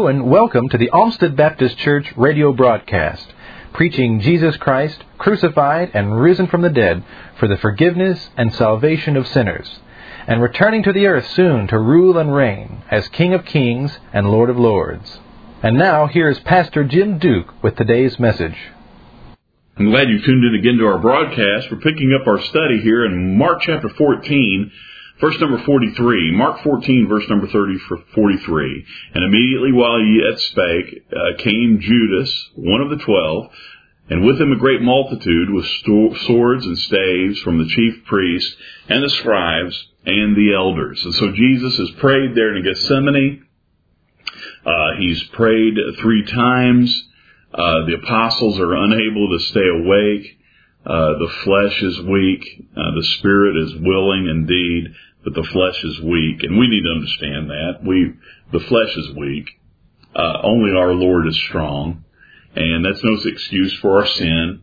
and welcome to the Olmsted Baptist Church radio broadcast, preaching Jesus Christ, crucified and risen from the dead for the forgiveness and salvation of sinners, and returning to the earth soon to rule and reign as King of Kings and Lord of Lords. And now, here's Pastor Jim Duke with today's message. I'm glad you tuned in again to our broadcast. We're picking up our study here in Mark chapter 14, verse number 43. Mark 14, verse number 43. And immediately while he yet spake, came Judas, one of the 12, and with him a great multitude with swords and staves from the chief priests and the scribes and the elders. And so Jesus has prayed there in Gethsemane. He's prayed 3 times. The apostles are unable to stay awake. The flesh is weak. The spirit is willing indeed, but the flesh is weak. And we need to understand that. The flesh is weak. Only our Lord is strong. And that's no excuse for our sin,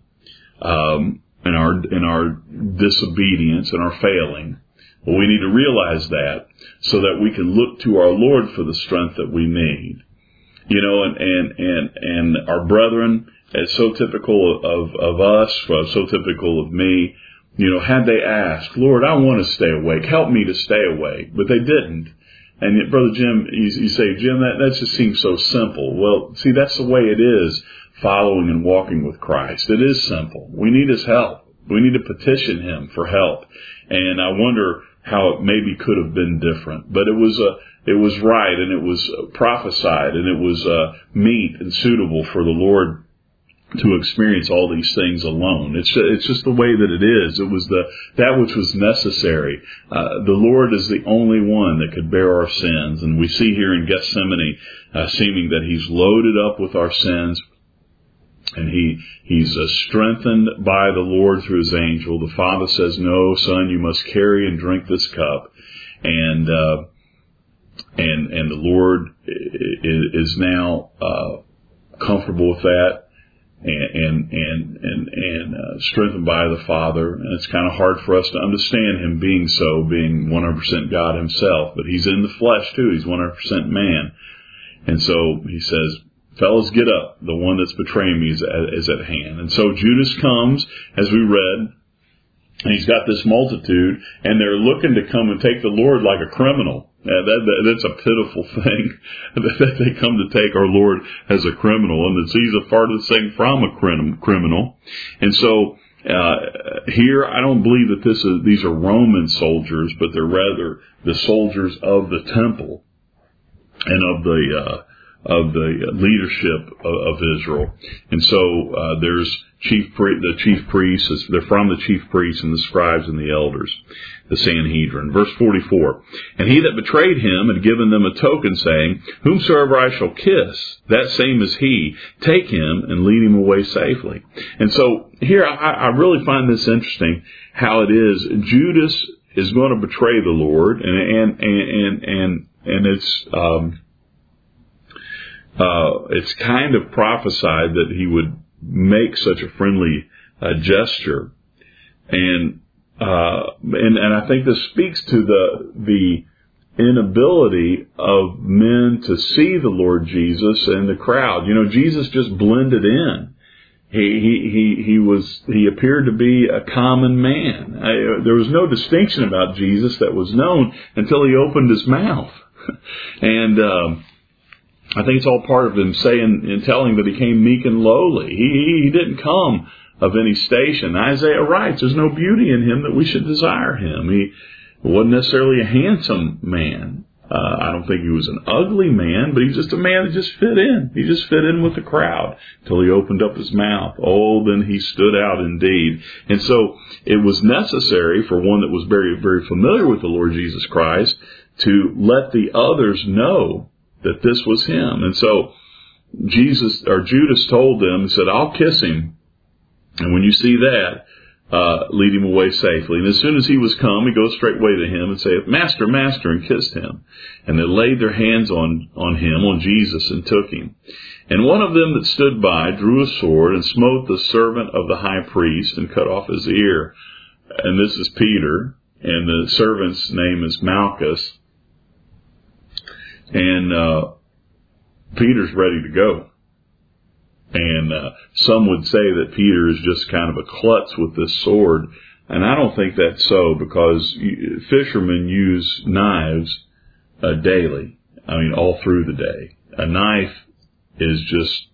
and our disobedience and our failing. Well, we need to realize that so that we can look to our Lord for the strength that we need. You know, and our brethren, it's so typical of us, so typical of me, you know, had they asked, Lord, I want to stay awake, help me to stay awake, but they didn't. And yet, Brother Jim, you say, Jim, that just seems so simple. Well, see, that's the way it is following and walking with Christ. It is simple. We need His help. We need to petition Him for help. And I wonder how it maybe could have been different. But it was right, and it was prophesied, and it was meet and suitable for the Lord to experience all these things alone. It's just the way that it is. It was that which was necessary. The Lord is the only one that could bear our sins, and we see here in Gethsemane, seeming that He's loaded up with our sins, and he's strengthened by the Lord through His angel. The Father says, "No, Son, you must carry and drink this cup," and the Lord is now comfortable with that. And strengthened by the Father. And it's kind of hard for us to understand Him being 100% God Himself. But He's in the flesh too. He's 100% man. And so He says, fellas, get up. The one that's betraying me is at hand. And so Judas comes, as we read, and he's got this multitude, and they're looking to come and take the Lord like a criminal. That's a pitiful thing, that they come to take our Lord as a criminal, and it's the farthest thing from a criminal. And so here, I don't believe that these are Roman soldiers, but they're rather the soldiers of the temple and of the leadership of Israel. And so there's the chief priests. They're from the chief priests and the scribes and the elders, the Sanhedrin. Verse 44, and he that betrayed Him had given them a token, saying, whomsoever I shall kiss, that same is he. Take him and lead him away safely. And so here I really find this interesting, how it is Judas is going to betray the Lord, and it's kind of prophesied that he would make such a friendly gesture, and I think this speaks to the inability of men to see the Lord Jesus in the crowd. You know, Jesus just blended in. He appeared to be a common man. There was no distinction about Jesus that was known until He opened His mouth, and I think it's all part of Him saying and telling that He came meek and lowly. He didn't come of any station. Isaiah writes, there's no beauty in Him that we should desire Him. He wasn't necessarily a handsome man. I don't think he was an ugly man, but he's just a man that just fit in. He just fit in with the crowd till He opened up His mouth. Oh, then He stood out indeed. And so it was necessary for one that was very, very familiar with the Lord Jesus Christ to let the others know that this was Him. And so Judas told them, he said, I'll kiss him. And when you see that, lead him away safely. And as soon as he was come, he goes straightway to him and saith, Master, Master, and kissed him. And they laid their hands on him, on Jesus, and took him. And one of them that stood by drew a sword and smote the servant of the high priest and cut off his ear. And this is Peter, and the servant's name is Malchus. And Peter's ready to go. And some would say that Peter is just kind of a klutz with this sword. And I don't think that's so, because fishermen use knives daily. I mean, all through the day. A knife is just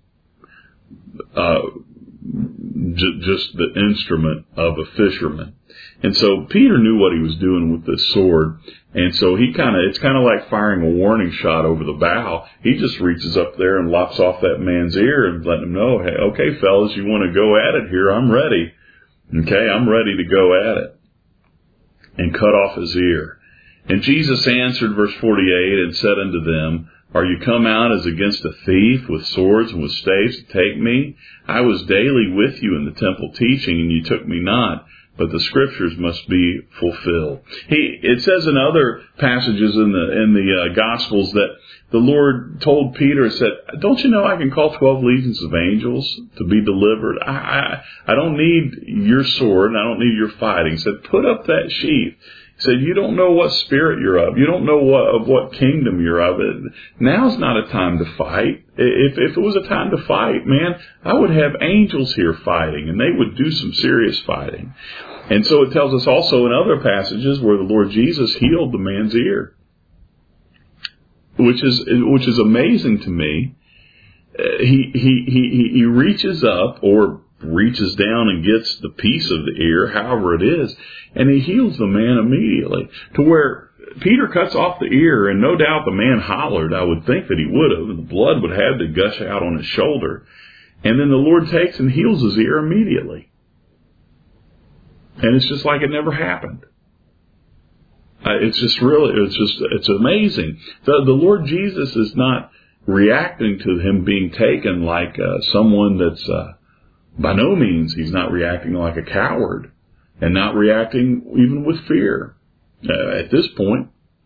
the instrument of a fisherman. And so Peter knew what he was doing with this sword. And so it's kind of like firing a warning shot over the bow. He just reaches up there and lops off that man's ear and letting him know, hey, okay, fellas, you want to go at it here? I'm ready. Okay, I'm ready to go at it. And cut off his ear. And Jesus answered, verse 48, and said unto them, Are you come out as against a thief with swords and with staves to take me? I was daily with you in the temple teaching, and you took me not. But the scriptures must be fulfilled. It says in other passages in the Gospels that the Lord told Peter, said, don't you know I can call 12 legions of angels to be delivered? I don't need your sword, and I don't need your fighting. He said, put up that sheath. He said, you don't know what spirit you're of. You don't know what kingdom you're of. Now's not a time to fight. If it was a time to fight, man, I would have angels here fighting, and they would do some serious fighting. And so it tells us also in other passages where the Lord Jesus healed the man's ear, which is amazing to me. He reaches up or reaches down and gets the piece of the ear, however it is, and he heals the man immediately, to where Peter cuts off the ear, and no doubt the man hollered. I would think that he would have, and the blood would have to gush out on his shoulder. And then the Lord takes and heals his ear immediately. And it's just like it never happened. It's amazing. The Lord Jesus is not reacting to him being taken like someone that's, by no means, he's not reacting like a coward, and not reacting even with fear. At this point,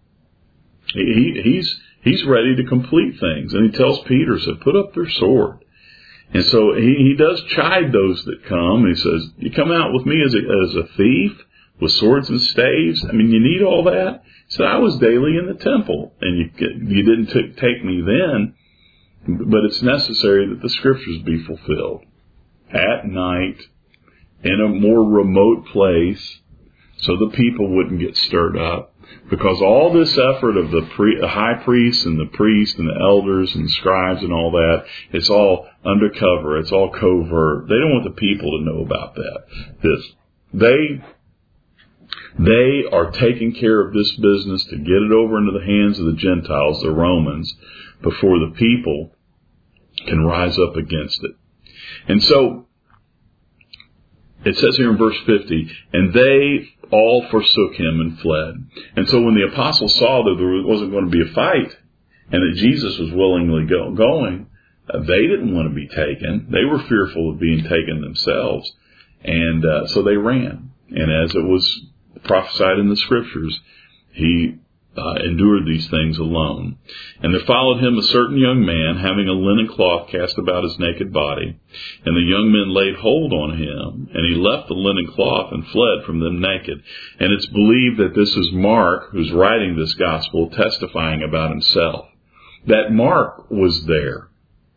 he's ready to complete things. And he tells Peter, said, put up their sword. And so he does chide those that come. He says, you come out with me as a thief with swords and staves? I mean, you need all that? He said, I was daily in the temple, and you didn't take me then, but it's necessary that the scriptures be fulfilled. At night, in a more remote place, so the people wouldn't get stirred up. Because all this effort of the high priest and the priest and the elders and the scribes and all that, it's all undercover, it's all covert. They don't want the people to know about that. They are taking care of this business to get it over into the hands of the Gentiles, the Romans, before the people can rise up against it. And so, it says here in verse 50, and they all forsook him and fled. And so when the apostles saw that there wasn't going to be a fight, and that Jesus was willingly going, they didn't want to be taken. They were fearful of being taken themselves. And so they ran. And as it was prophesied in the scriptures, he endured these things alone. And there followed him a certain young man, having a linen cloth cast about his naked body. And the young men laid hold on him, and he left the linen cloth and fled from them naked. And it's believed that this is Mark, who's writing this gospel, testifying about himself. That Mark was there.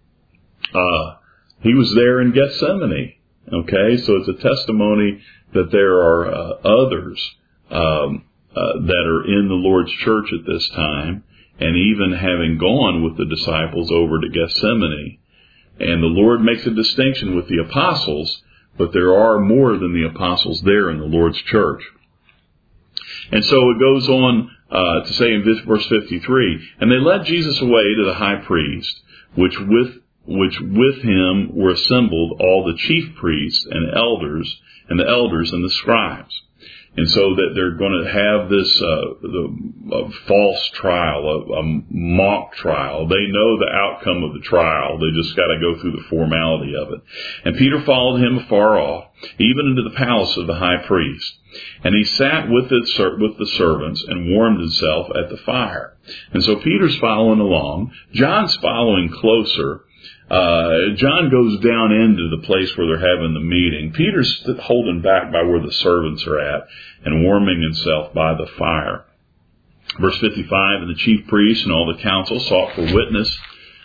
He was there in Gethsemane. Okay, so it's a testimony that there are others that are in the Lord's church at this time, and even having gone with the disciples over to Gethsemane. And the Lord makes a distinction with the apostles, but there are more than the apostles there in the Lord's church. And so it goes on to say in verse 53, and they led Jesus away to the high priest, which with him were assembled all the chief priests and the elders and the scribes. And so that they're going to have this a false trial, a mock trial. They know the outcome of the trial. They just got to go through the formality of it. And Peter followed him afar off, even into the palace of the high priest. And he sat with the servants and warmed himself at the fire. And so Peter's following along. John's following closer. John goes down into the place where they're having the meeting. Peter's holding back by where the servants are at and warming himself by the fire. Verse 55, and the chief priests and all the council sought for witness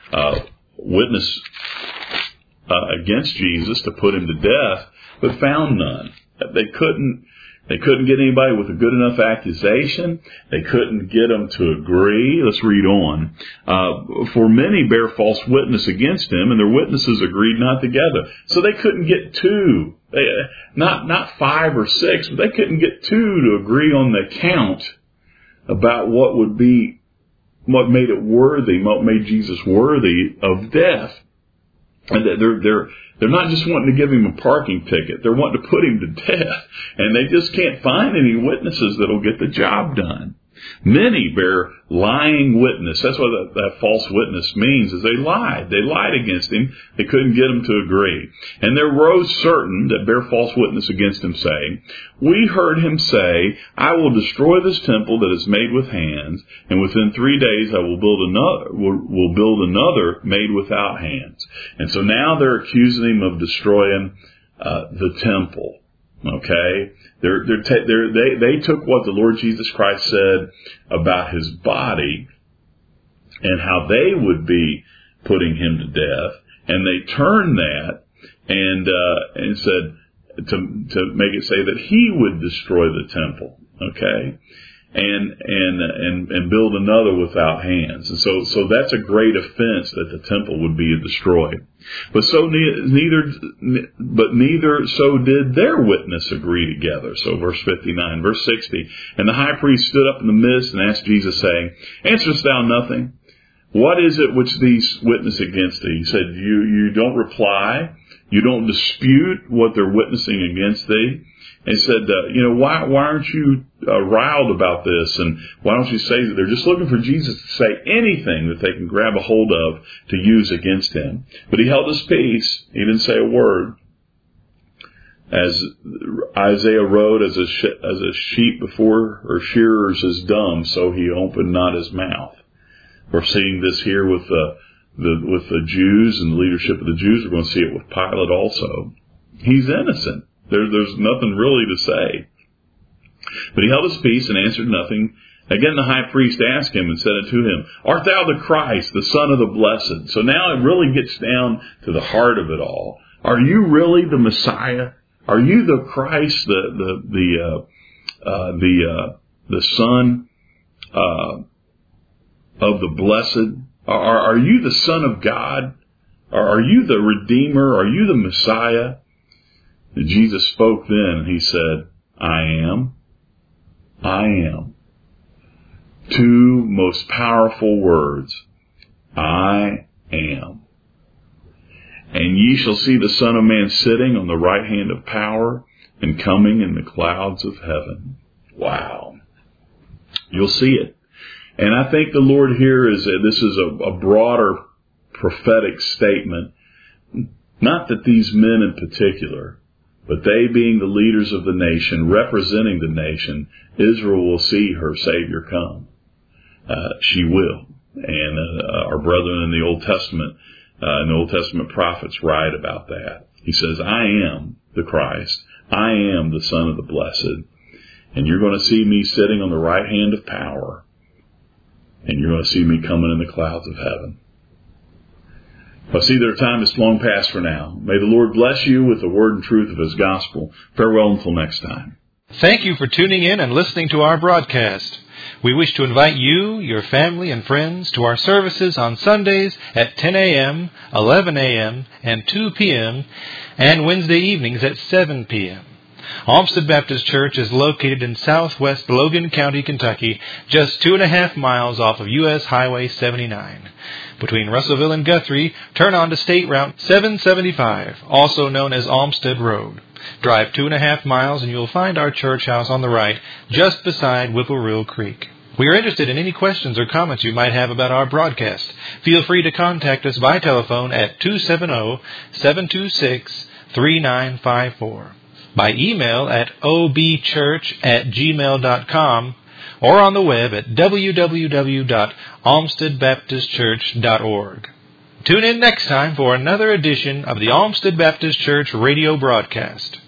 witness against Jesus to put him to death, but found none. They couldn't get anybody with a good enough accusation. They couldn't get them to agree. Let's read on. For many bear false witness against him, and their witnesses agreed not together. So they couldn't get two. Not 5 or 6, but they couldn't get 2 to agree on the count about what made it worthy, what made Jesus worthy of death. And they're not just wanting to give him a parking ticket. They're wanting to put him to death. And they just can't find any witnesses that'll get the job done. Many bear lying witness. That's what that false witness means, is they lied. They lied against him. They couldn't get him to agree. And there rose certain that bear false witness against him, saying, we heard him say, I will destroy this temple that is made with hands, and within 3 days I will build another made without hands. And so now they're accusing him of destroying the temple. Okay, they took what the Lord Jesus Christ said about his body and how they would be putting him to death, and they turned that and said to make it say that he would destroy the temple. Okay, and build another without hands. And so that's a great offense that the temple would be destroyed. But neither so did their witness agree together. So verse 59, verse 60. And the high priest stood up in the midst and asked Jesus, saying, answerest thou nothing? What is it which these witness against thee? He said, you don't reply. You don't dispute what they're witnessing against thee. And said, why aren't you riled about this? And why don't you say that they're just looking for Jesus to say anything that they can grab a hold of to use against him? But he held his peace. He didn't say a word. As Isaiah wrote, as a sheep before her shearers is dumb, so he opened not his mouth. We're seeing this here with the Jews and the leadership of the Jews. We're going to see it with Pilate also. He's innocent. There's nothing really to say. But he held his peace and answered nothing. Again the high priest asked him and said unto him, art thou the Christ, the Son of the Blessed? So now it really gets down to the heart of it all. Are you really the Messiah? Are you the Christ, the Son of the Blessed? Are you the Son of God? Are you the Redeemer? Are you the Messiah? And Jesus spoke then, and he said, I am. 2 most powerful words. I am. And ye shall see the Son of Man sitting on the right hand of power and coming in the clouds of heaven. Wow. You'll see it. And I think the Lord here this is a broader prophetic statement. Not that these men in particular, but they being the leaders of the nation, representing the nation, Israel will see her Savior come. She will. And our brethren in the Old Testament, and the Old Testament prophets write about that. He says, I am the Christ. I am the Son of the Blessed. And you're going to see me sitting on the right hand of power. And you're going to see me coming in the clouds of heaven. I see their time is long past for now. May the Lord bless you with the word and truth of His gospel. Farewell until next time. Thank you for tuning in and listening to our broadcast. We wish to invite you, your family, and friends to our services on Sundays at 10 a.m., 11 a.m., and 2 p.m., and Wednesday evenings at 7 p.m. Olmsted Baptist Church is located in southwest Logan County, Kentucky, just 2.5 miles off of U.S. Highway 79. Between Russellville and Guthrie, turn on to State Route 775, also known as Olmsted Road. Drive 2.5 miles and you'll find our church house on the right, just beside Whipple Creek. We are interested in any questions or comments you might have about our broadcast. Feel free to contact us by telephone at 270-726-3954. By email at obchurch@gmail.com, or on the web at www.olmstedbaptistchurch.org. Tune in next time for another edition of the Olmsted Baptist Church radio broadcast.